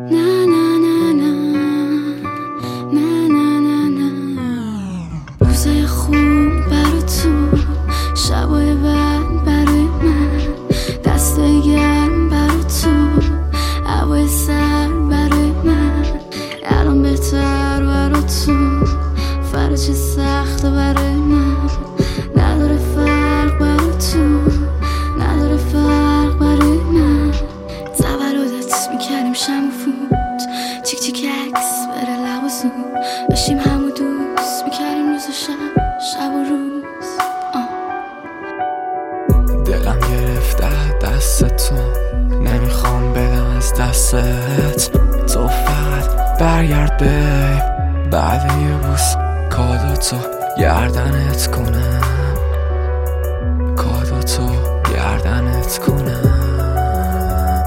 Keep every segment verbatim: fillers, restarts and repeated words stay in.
نه نه نه نه نه نه نه نه روزای خوب برا تو، شبای بد برای من، دستای گرم برا تو، هوای سر برای من، الان بهتر برا تو، فردا چه سخته برای من، نداره فرق برا تو، نداره فرق برای من. تولدت میکردیم شم و فوت، چیک چیک عکس بره لب و زود، داشتیم همو دوست میکردیم روز و شب، شب و روز. آه. دلم گرفته دست تو، نمیخوام بدم از دستت، تو فقط برگرد بیب، بعد یه بوس کادو تو گردنت کنم، کادو تو گردنت کنم،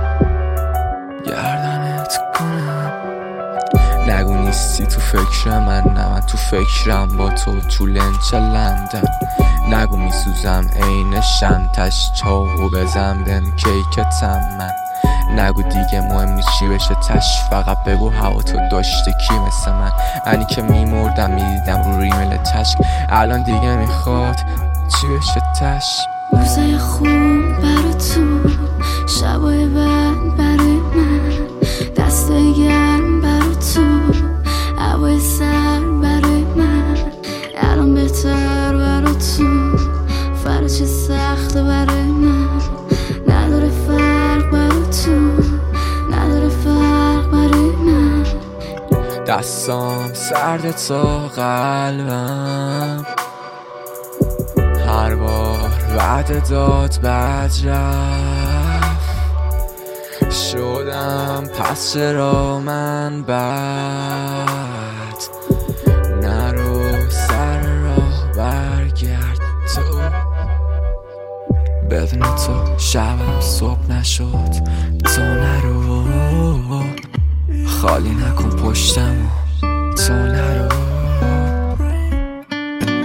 گردنت کنم. نگو نیستی تو فکر من، نه من تو فکرم با تو، تو لنچ لندن. نگو میسوزم عین شمتش، چاقو بزن بهم کیکتم من. نگو دیگه مهم نیست چی بشه تش، فقط بگو هوا تو داشته کی مثل من. انی که میمردم میدیدم رو ریمل تشک، الان دیگه میخواد چی بشه تش. روزای خوب برا تو، شبای بد برای من، دستای گرم برا تو، هوای سر برای من، الان بهتر برا تو، فردا چه سخته برای من، نداره فرق برا تو، نداره فرق برای من. دستام سرد تا قلبم، هر بار وعده داد بد رفت، شدم پس چرا من بد، نرو سر راه برگرد تو، بدون تو شبم صبح نشد، تو نرو خالی نکن پشتمو، تو نرو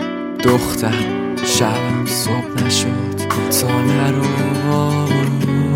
دختر شبم صبح نشد، تو نرو